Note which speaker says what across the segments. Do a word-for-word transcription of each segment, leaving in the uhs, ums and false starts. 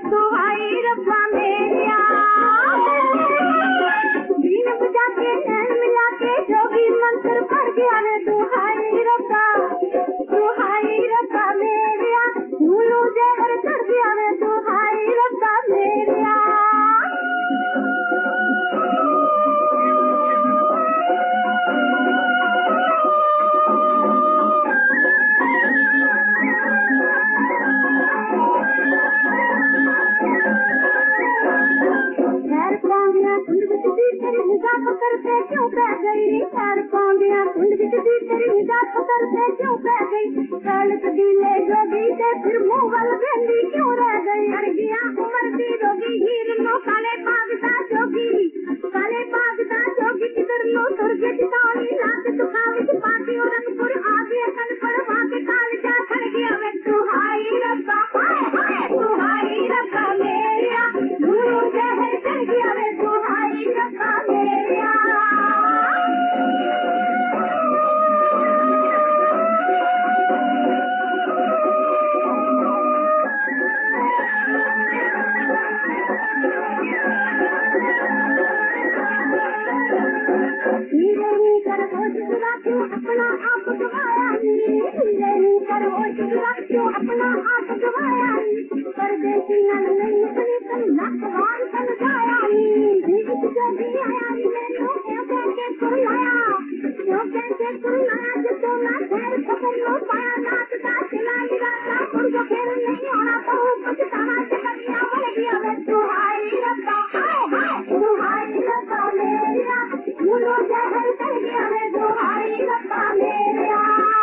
Speaker 1: तो हाय रब्बा मेरिया बीन बजा के नैन मिला के जोगी मंत्र पढ़ गया रे तो हाय रब्बा तो हाय रब्बा मेरिया भूलो जहर कर दिया रे तो हाय रब्बा मेरिया करते क्यों पै गई पैर पांडिया कुंड बिच दी तेरी निगाह करते क्यों पै गई काल कदीले जोगी ते फिर मुंह वाल बेंदी क्यों रह गई हर गया उमर दी जोगी हीर नो काले पागदा जोगी काले पागदा जोगी किधर नो सुरगे चिताली रात दुखा विच पाटी और रंगपुर आगे कन पर भागे काल जा खड़ गया वे तू हाय रब्बा हाय हाय तू हाय रब्बा मेरिया भूलो जहर कर गया वे तू हाय रब्बा मेरिया अपना आप गवाया नहीं करो क्यों अपना आप गवाया परदेसी नहीं अपनी तन लखवार तन जाया नहीं जो भी आया मैंने क्यों कहके सुनाया क्यों कहके सुनाया जिसको मैं खैर खबर लो पाया नाच का सिला निराला पुरजो फिर नहीं होना तो कुछ ताना चलिया बोल गया मैं तू हाय रब्बा हाय हाय तू हाय रब्बा मेरिया भूलो जहर कर गया मैं तू हाय रब्बा मेरिया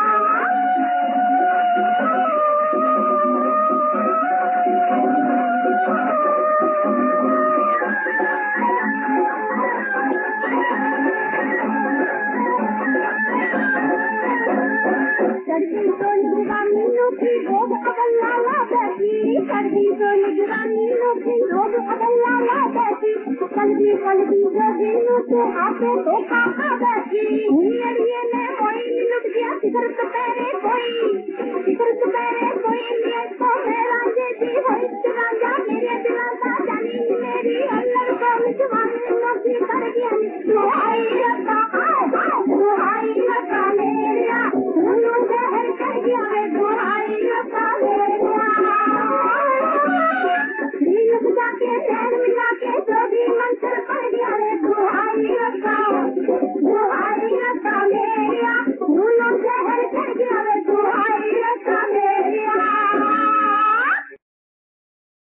Speaker 1: सर्दी तो निगरानी की रोग अगला ला बैठी सर्दी तो निगरानी की रोग अगला ला बैठी कलबी कलबी जोगी नु से आके तो काका बैठी हुनियरिए ने कोई लुट गया सिगरत पेरे कोई सिगरत पेरे कोई लिए तो मेरा जे दी होई राजा